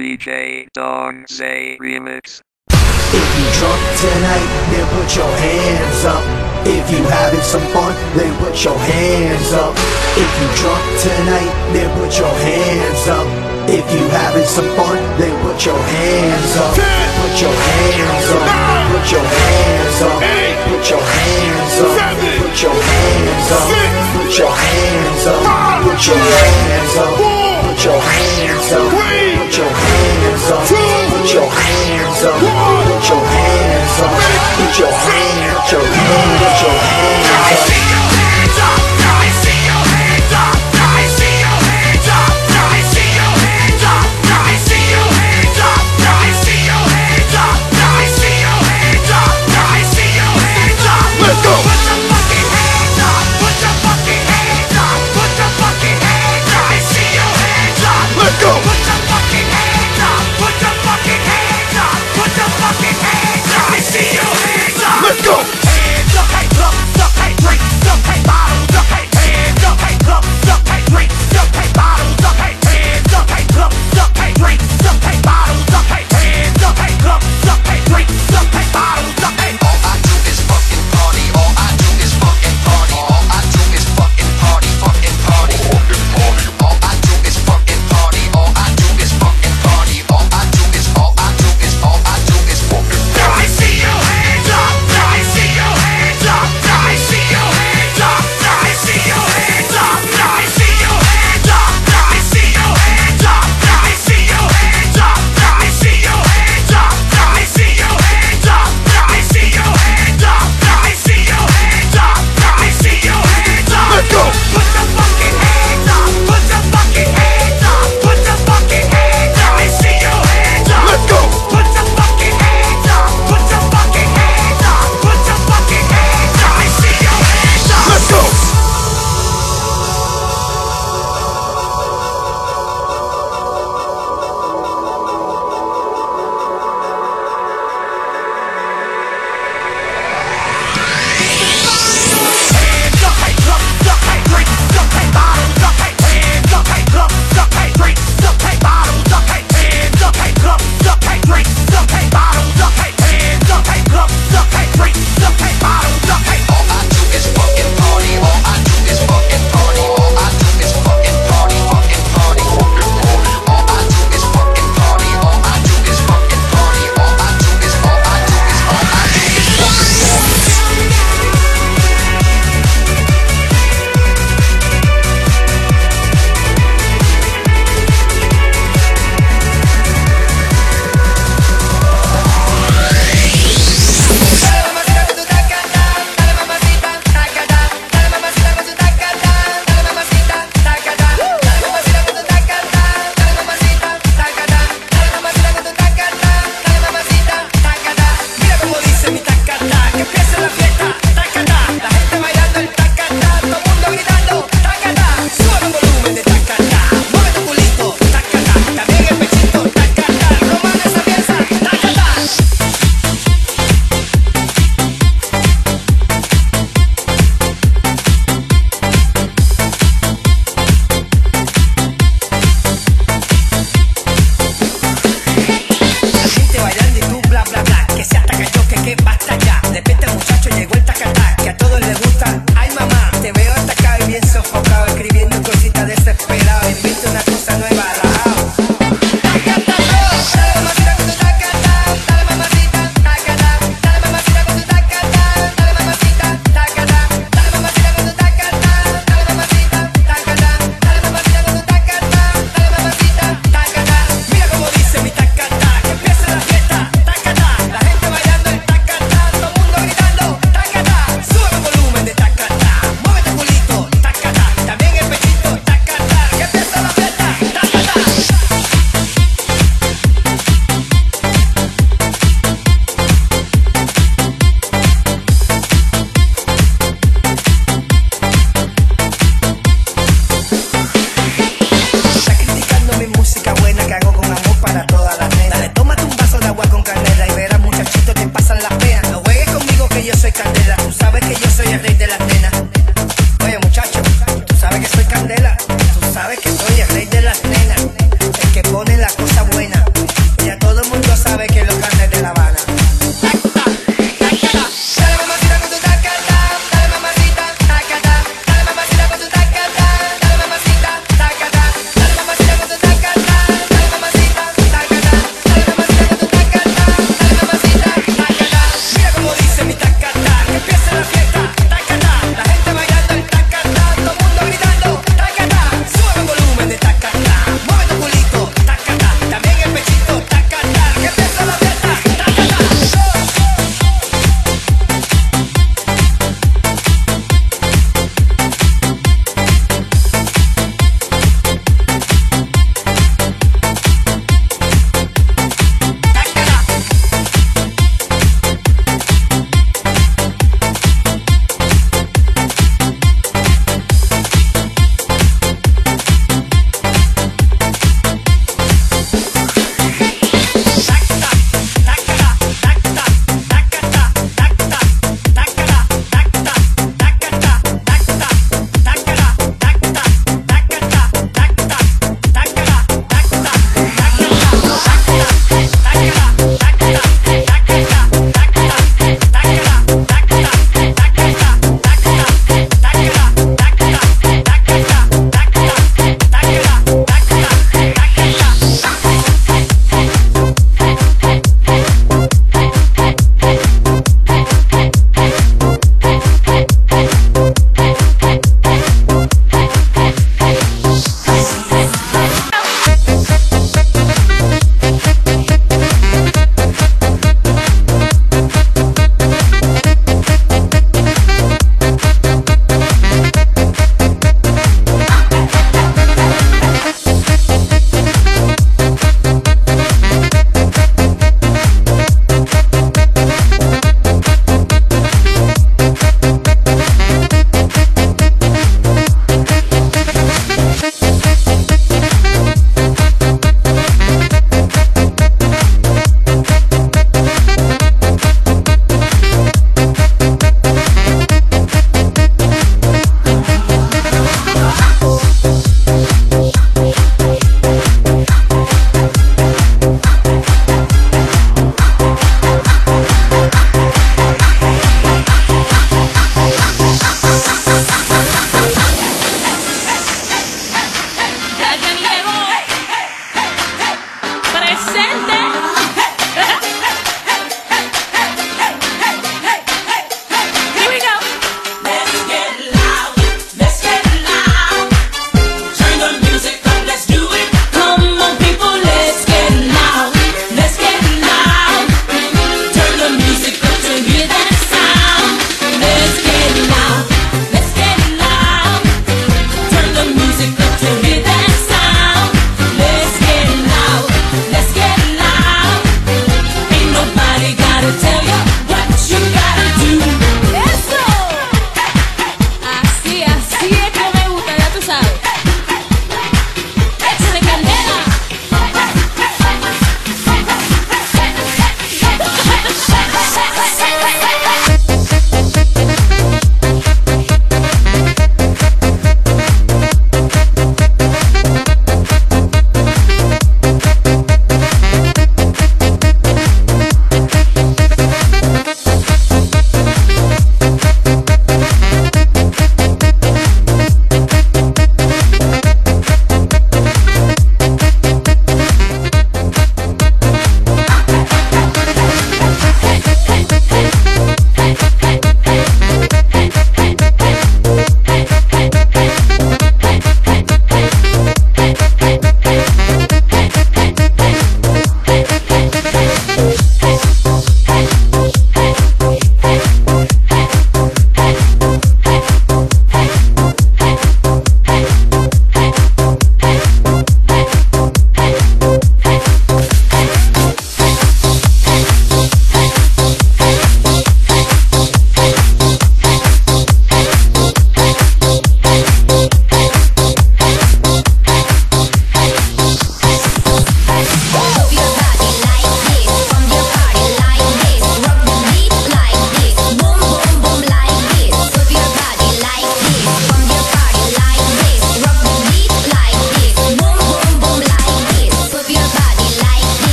DJ Don Zay Remix. If you drunk tonight, then put your hands up. If you having some fun, then put your hands up. If you drunk tonight, then put your hands up. If you having some fun, then put your hands up. Put your hands up. Put your hands up. Put your hands up. Put your hands up. Put your hands up. Put your hands up. Put your hands up. Put your hands up. Put your hands up. Put your hands up. Put your hands up. Put your hands up. Put your hands up. I see your hands up. I see your hands up. I see your hands up. I see your hands up. I see your hands up. I see your hands up. I see your hands up. I see your hands up. Let's go. Put your fucking hands up. Put your fucking hands up. Put your fucking hands up. I see your hands up. Let's go. Put your fucking hands up. Put your fucking hands up. Put your fucking hands up. I see your hands up. Let's go. Hands up.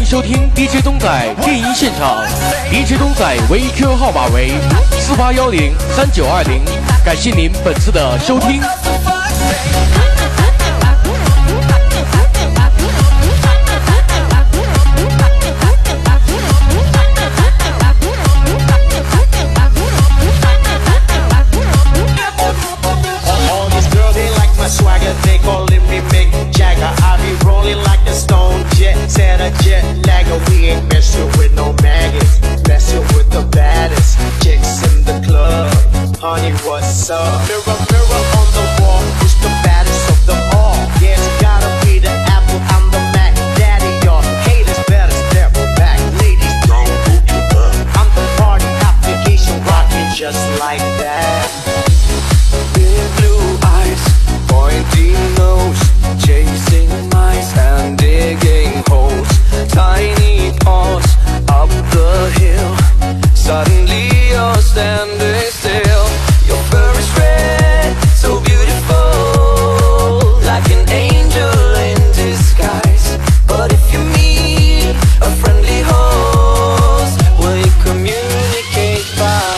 收听 DJ 东仔电音现场 ，DJ 东仔唯一 QQ 号码为48103920，感谢您本次的收听。 Swagger, they calling me Mick Jagger. I be rolling like a stone jet, set a jet lagger. We ain't messing with no maggots, messing with the baddest chicks in the club. Honey, what's up? Mirror, mirror on the wall, who's the baddest of them all? Yeah, it's gotta be the Apple, I'm the Mac. Daddy, y'all haters better step back. Ladies, don't move you up. I'm the party application, rocking just like that. Big blue eyes, pointy nose, chasing mice and digging holes. Tiny paws up the hill. Suddenly you're standing still. Your fur is red, so beautiful, like an angel in disguise. But if you meet a friendly host, will you communicate by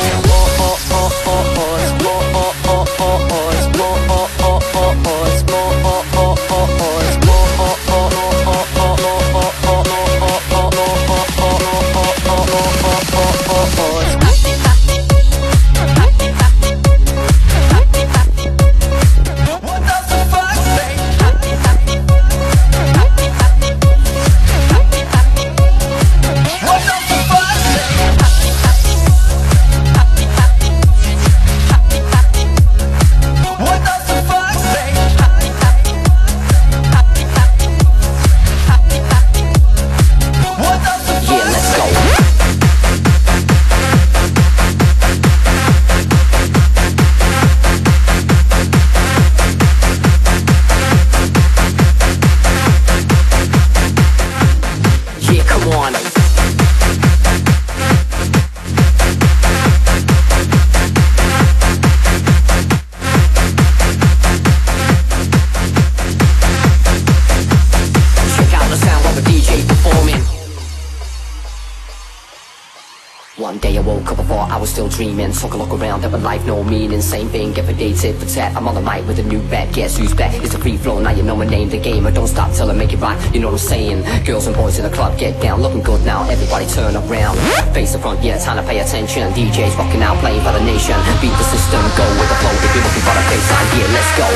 dreaming, took a look around at my life, no meaning. Same thing every day, tit for tat. I'm on the mic with a new bat. Guess who's back? It's a free flow, now you know my name. The game, I don't stop till I make it right. You know what I'm saying? Girls and boys in the club, get down, looking good now. Everybody turn around, face the front, yeah, time to pay attention. DJs rocking out, playing for the nation. Beat the system, go with the flow. If you're looking for the baseline, yeah, let's go.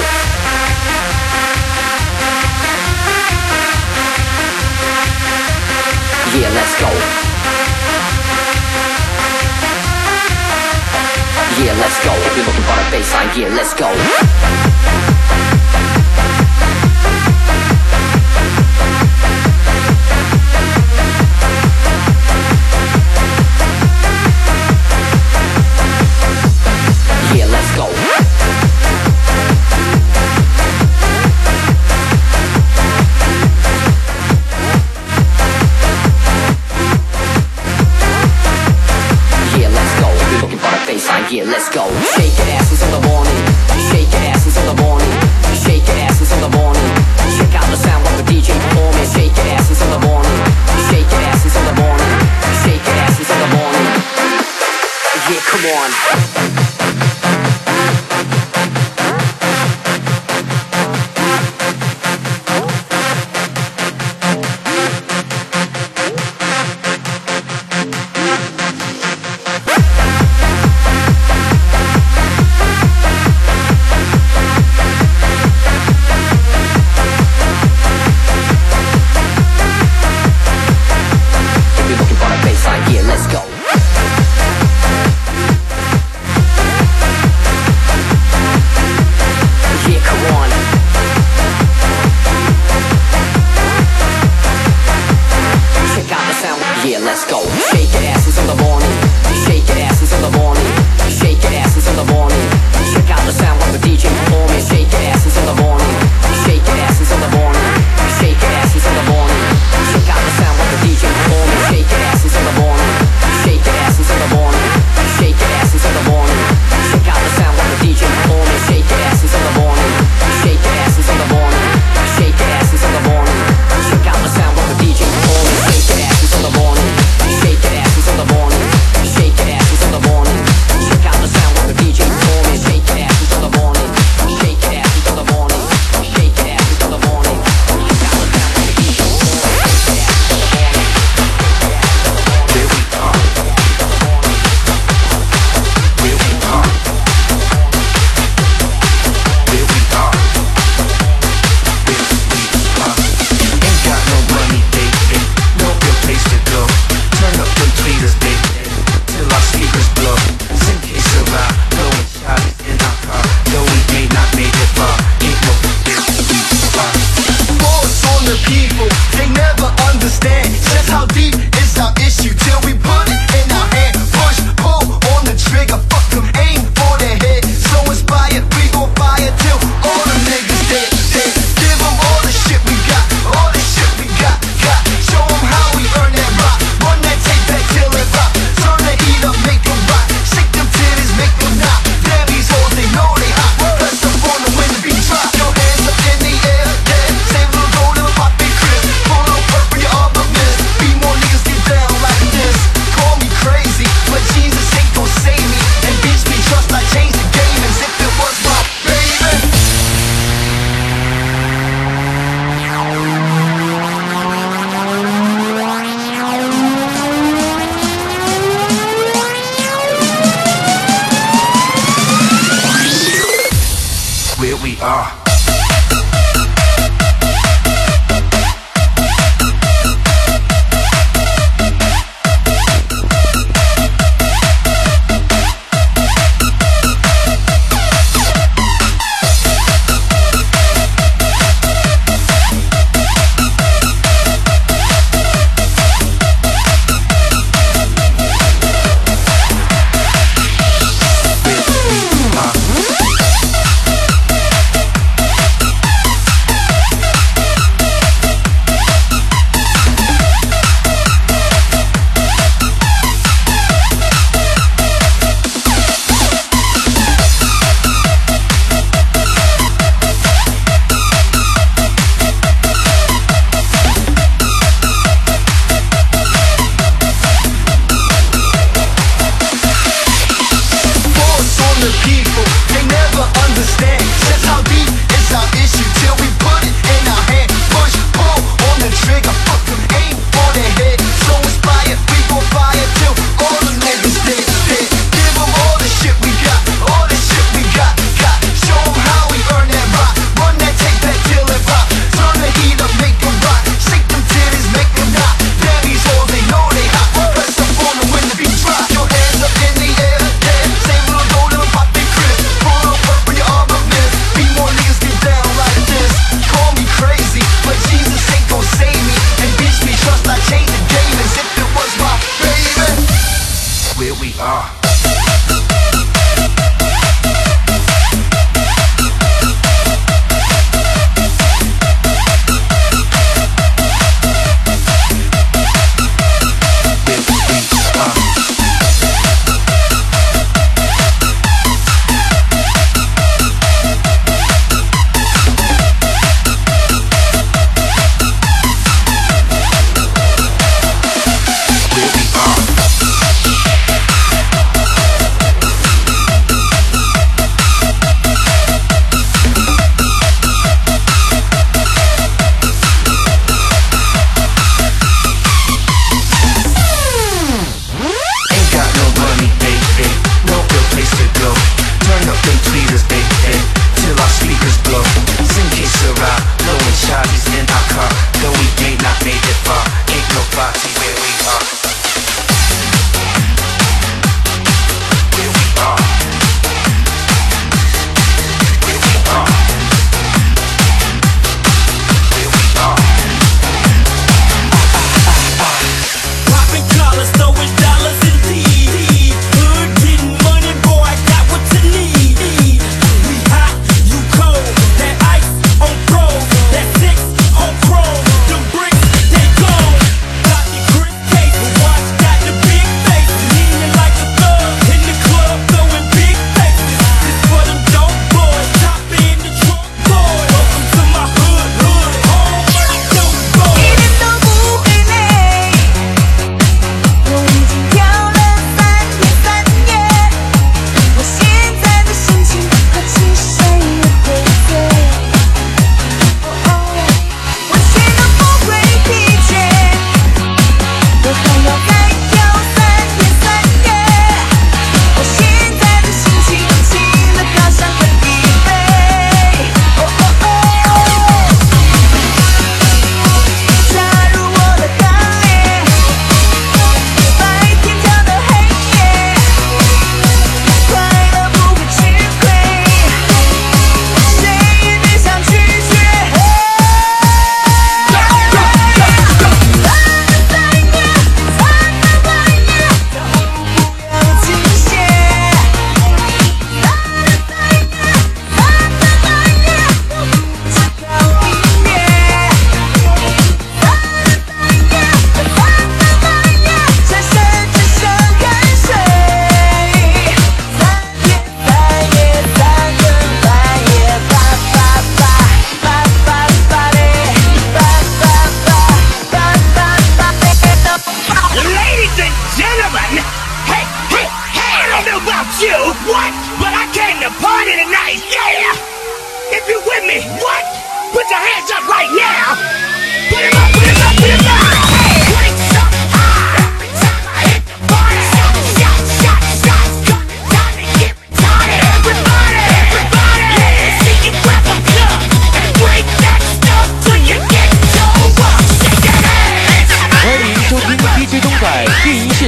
Yeah, let's go. Yeah, let's go. If you're looking for the baseline, yeah, let's go. Yeah, let's go. Yeah, let's go. Shake your ass until the morning. Shake your ass until the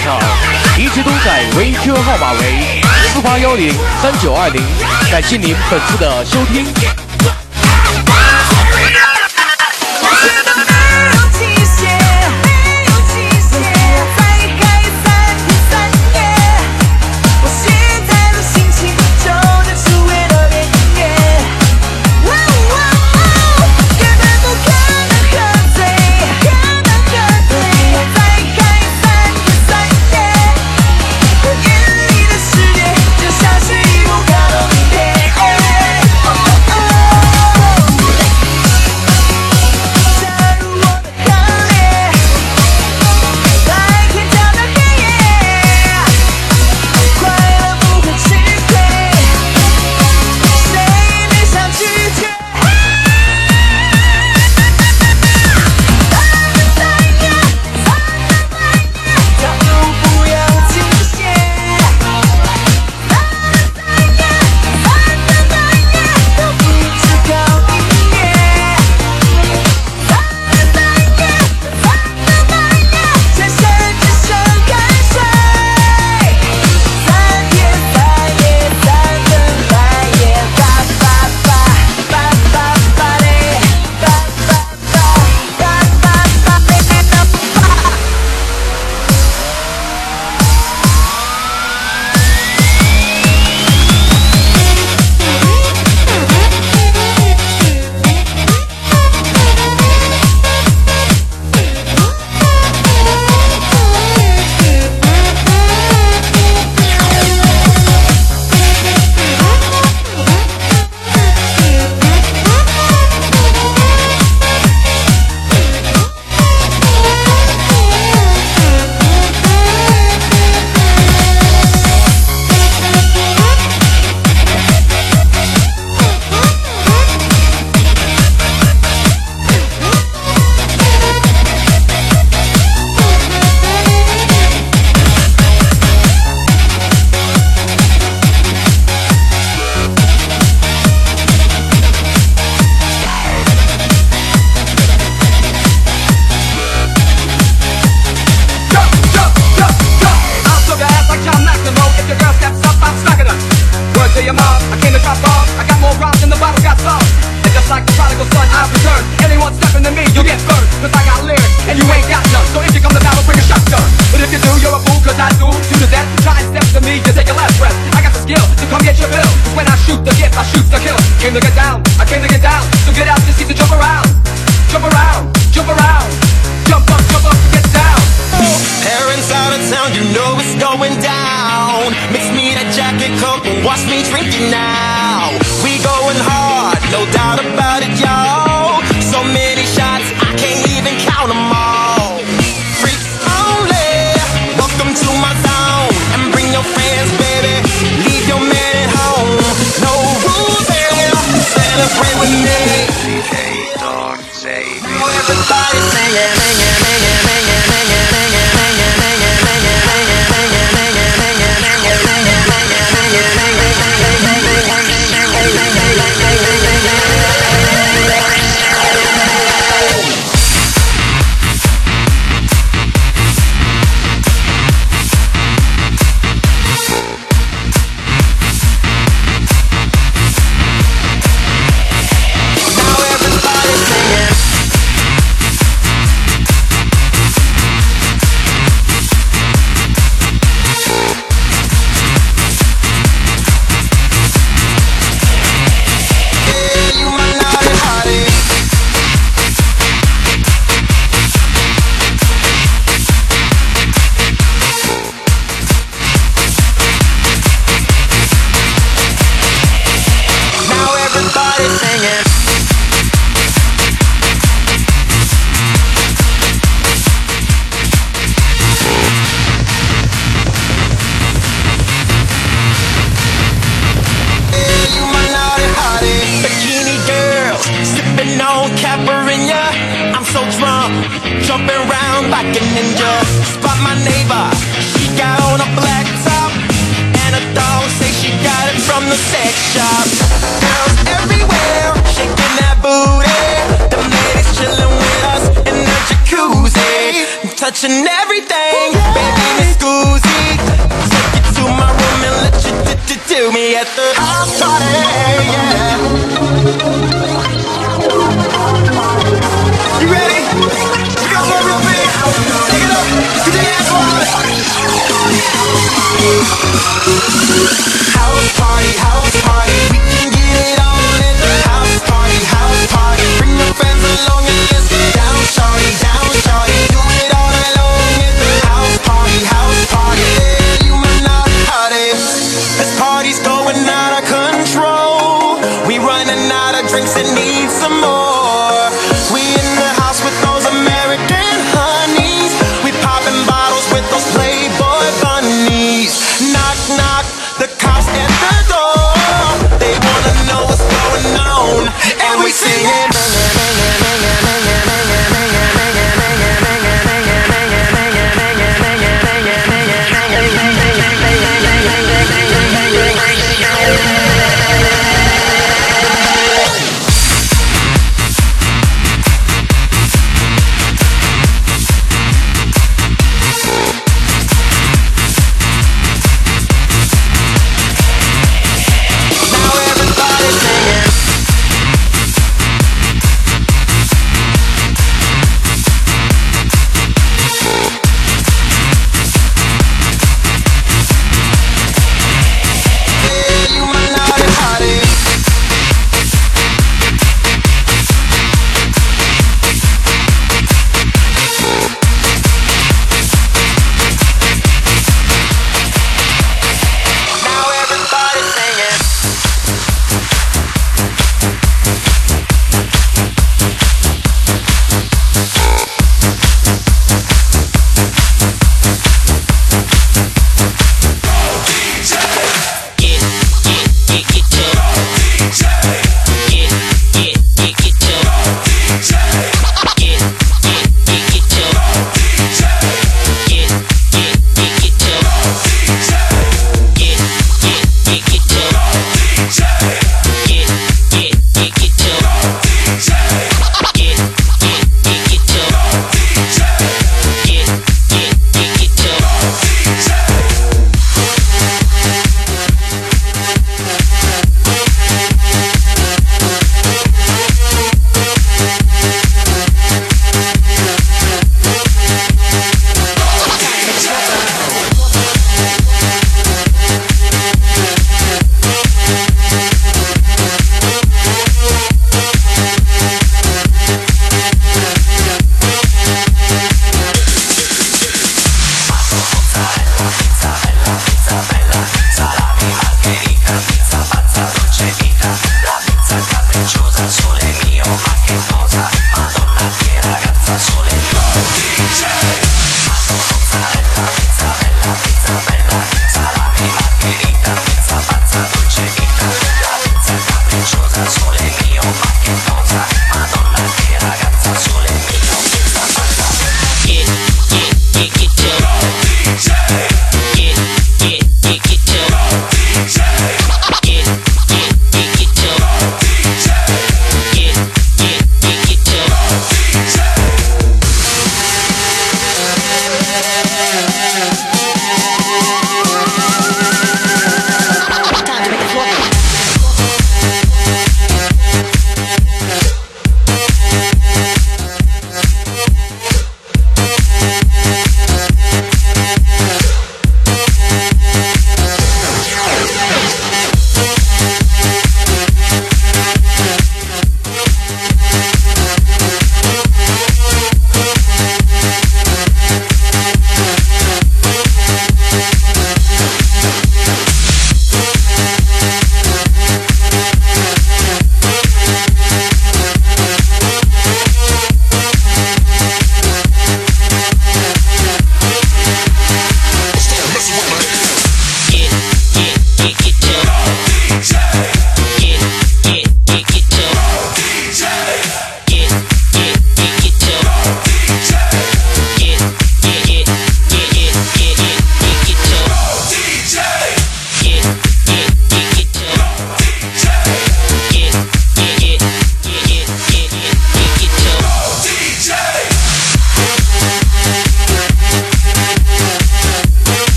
场，一直都在微 Q 号码为48103920，感谢您本次的收听。 Touching everything, baby, it's cool.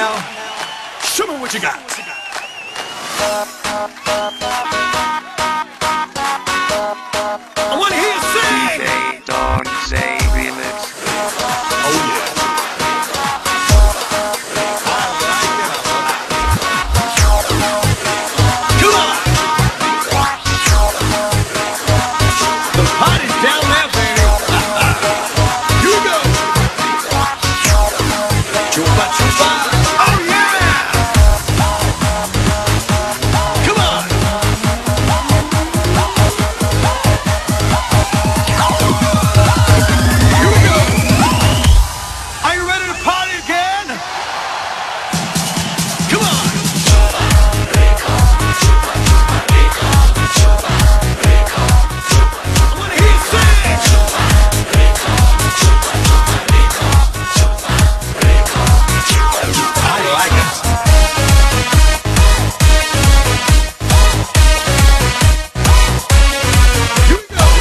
now. Show me what you got. I want to hear you sing. DJ Don Zay Remix. Oh yeah. Come on. The party's down there, baby. Here we go. Chupa chupa. Oh yeah. Come on. Here we go. Are you ready to party again? Come on. I wanna hear you sing. I like it. Here we go.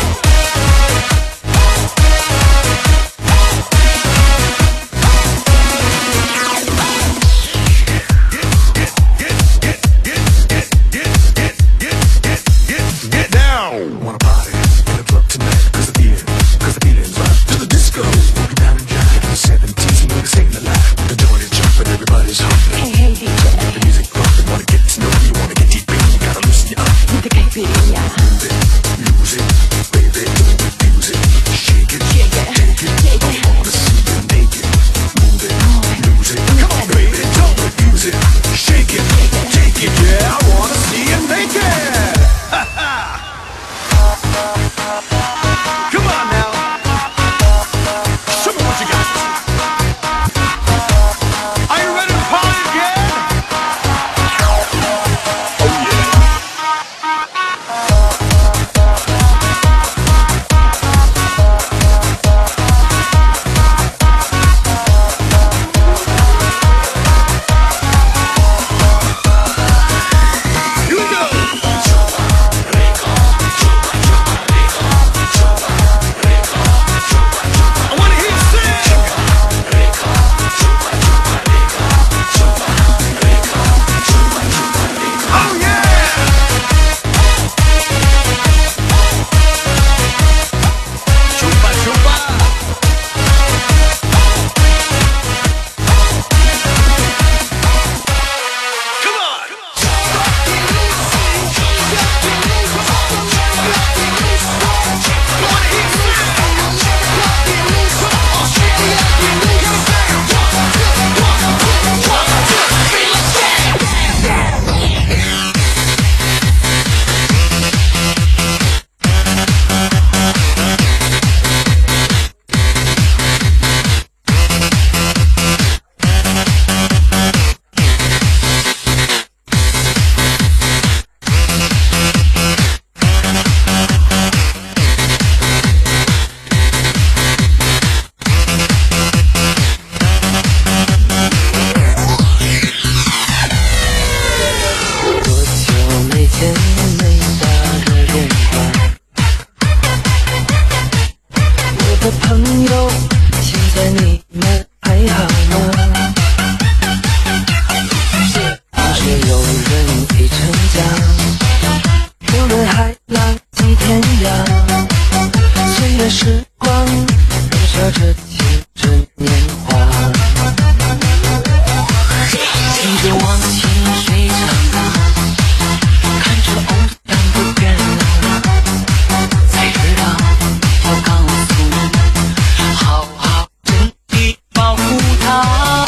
Get down. Wanna party in the club tonight, cause the feeling's right. To the disco, walking down and jive in the 70s, and we're staying alive. The joint is jumping, everybody's humping. Hey, DJ, The music bumping, wanna get to know you, wanna get deep in, you gotta loosen your up. the caipirinha. Move it, lose it, baby, abuse it, shake it, Shake it, take it. shake I it. wanna see you naked. Move it, lose it, come on, baby, don't abuse it, shake it, take it. Yeah, I wanna see you naked. Come on now. Show me what you got. Are you ready to party again? Oh yeah. Here we go. I wanna hear you sing. Oh yeah. Chupa chupa. Come on. I wanna hear you sing. 多久没见没打个电话？我的朋友，现在你们还好吗？听说有人已成家，有人还浪迹天涯。岁月时光燃烧着青春年华，听着往昔水长大，看着偶像的变老，才知道要告诉你，好好珍惜保护它。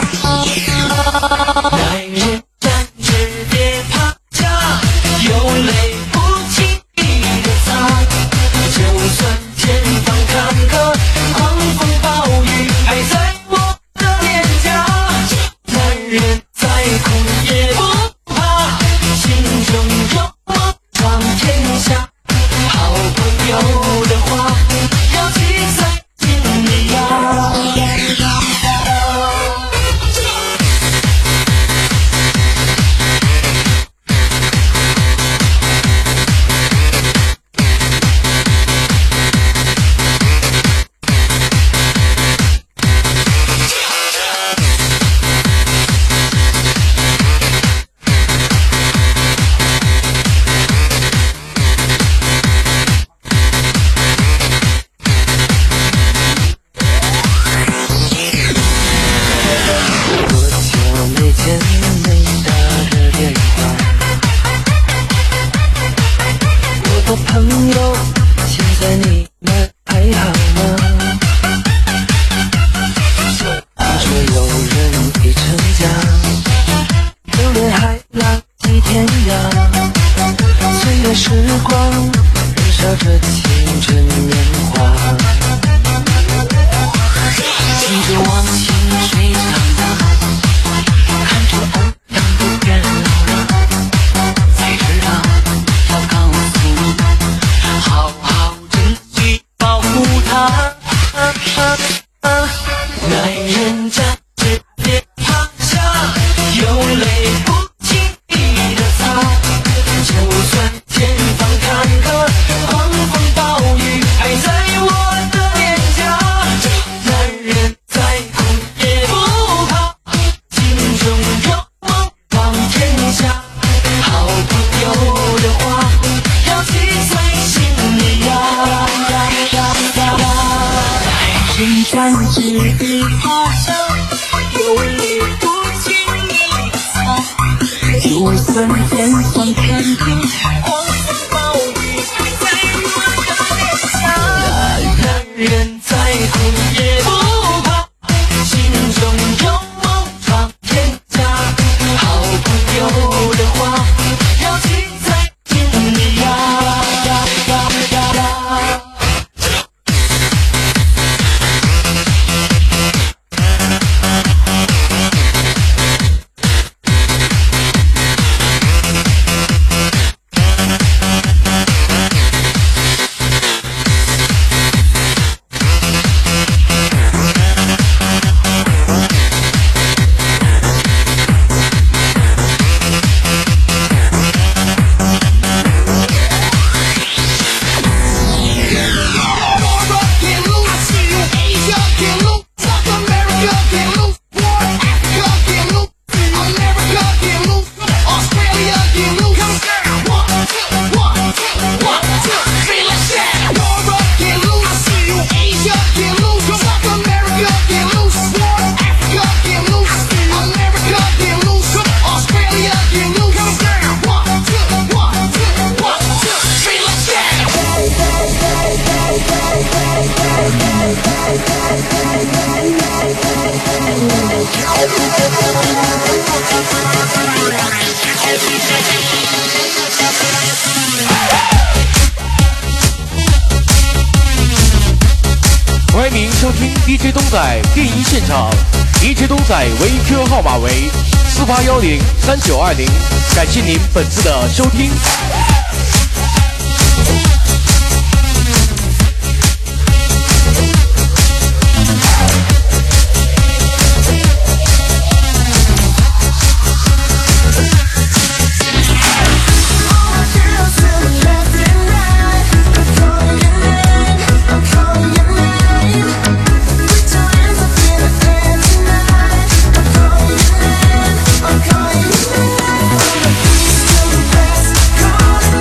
男人站直别趴下，有泪不轻易的擦，就算前方坎坷，狂风暴雨还在我的脸颊。男人再苦也不怕，心中有我闯天下。好朋友的话要记在心里呀。 看透狂风暴雨在我的脸上。男人再苦也不怕，心中有梦闯天涯。好朋友的话要记在心里呀。 欢迎您收听 DJ 东仔电音现场 ，DJ 东仔唯一 QQ 号码为48103920，感谢您本次的收听。 Calling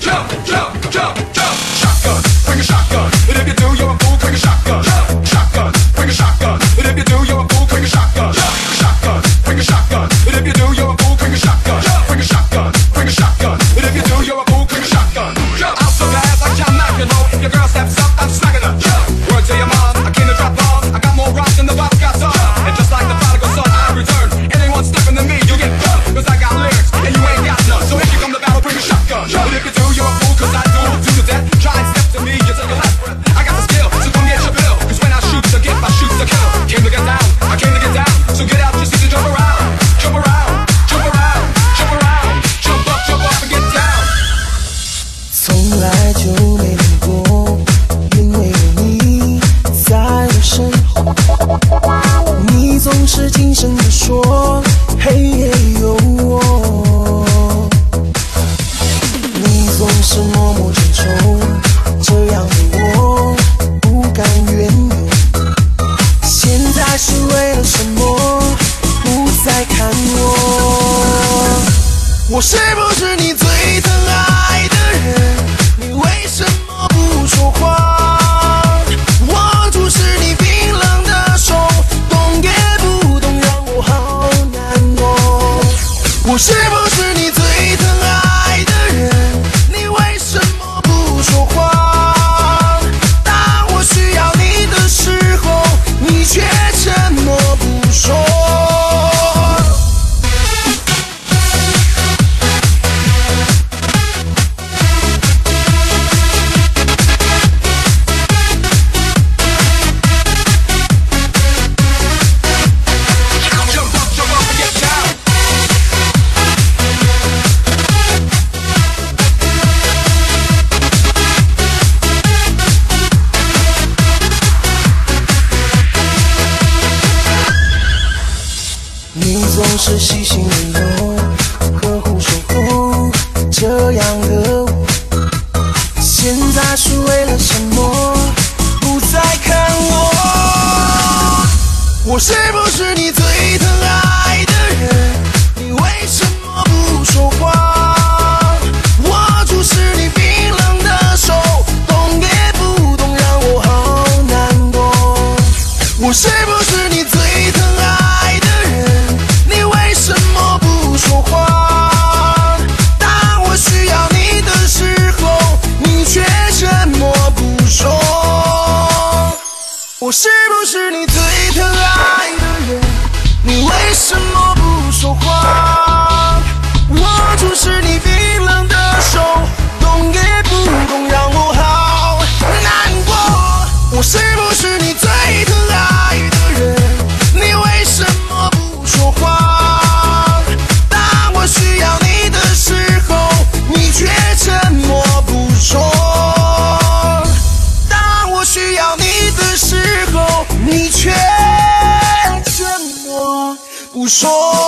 jump, jump, jump, jump. Shotgun, bring a shotgun. And if you do, you're a fool, bring a shotgun. Shotgun, bring a shotgun. And if you do, you're a fool, bring a shotgun. Shotgun, bring a shotgun. And if you do, you're a fool, bring a shotgun. Bring a shotgun, bring a shotgun. And if you do, you're a fool, bring a shotgun. I'm so fast, I can't knock you low. If your girl steps up, I'm smacking her. Word to your mom, I came to drop bombs. I got more rocks than the box got some. And just like the prodigal son, I return. Anyone stepping to me, you get bumped. Cause I got lyrics, and you ain't got none. So if you come to battle, bring a shotgun. And if you do, you're a fool, cause I do to death. Try and step to me, you take your last breath. I got the skill, so come get your bill. Cause when I shoot to get, I shoot to kill. Came to get down, I came to get down. So get out your seats and jump around. Jump around, jump around, jump around. Jump up and get down. 从来就没冷过，因为有你在我身后。你总是轻声地说，嘿嘿有我。你总是默默承受，这样的我不甘愿有。现在是为了什么不再看我？我是不是你最疼爱的人？你为什么不说话？握住是你冰冷的手，动也不动，让我好难过。我是不是你最疼爱的人？你为什么不说话？当我需要你的时候，你却沉默不说。总是细心温柔，呵护守候，这样的我，现在是为了什么不再看我？我是不是你最疼爱的人？你为什么不说话？握住是你冰冷的手，动也不动，让我好难过。我是不是你最疼爱的人？你为什么不说话？当我需要你的时候，你却沉默不说。我是不是你最疼爱的人？你为什么不说话？握住是你冰冷的手，动也不动，让我好难过。我是不是你最疼爱的人？你为什么不说话？当我需要你的时候，你却沉默不说。当我需要你的时候，你却沉默不说。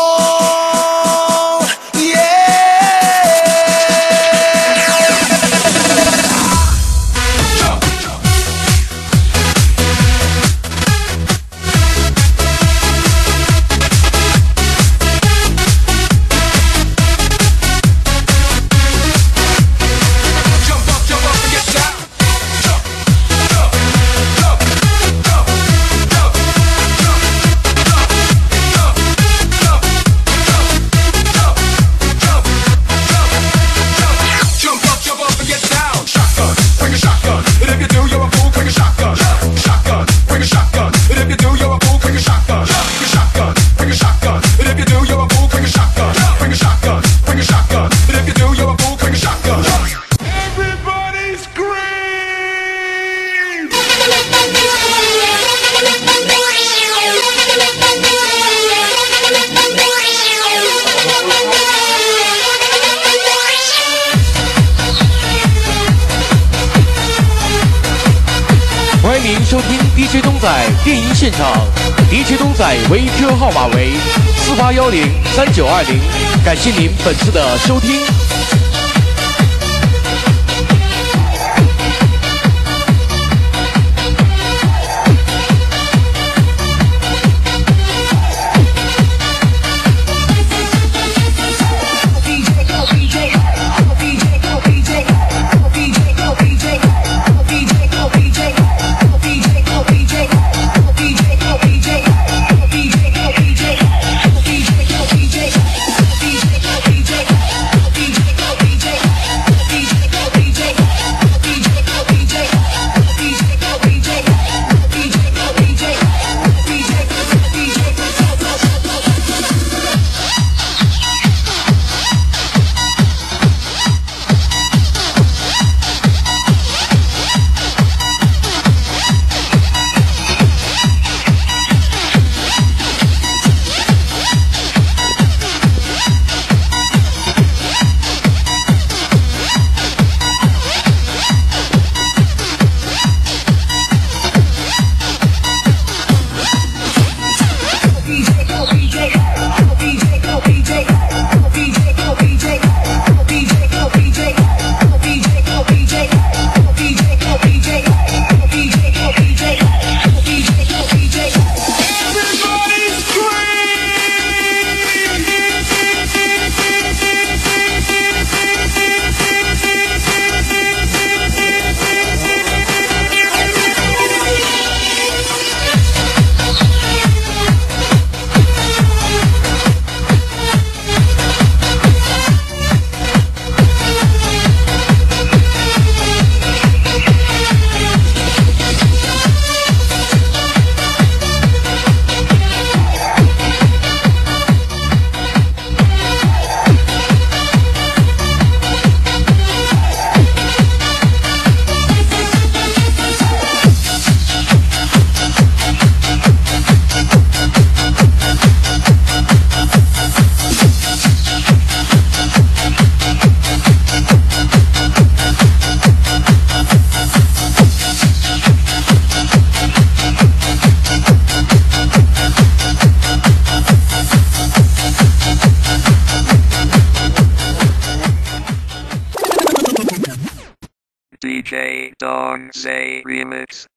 欢迎您收听 DJ 东仔电音现场 ，DJ 东仔唯一 QQ 号码为48103920，感谢您本次的收听。 DJ, go DJ, go DJ, go DJ. DJ Don Zay Remix.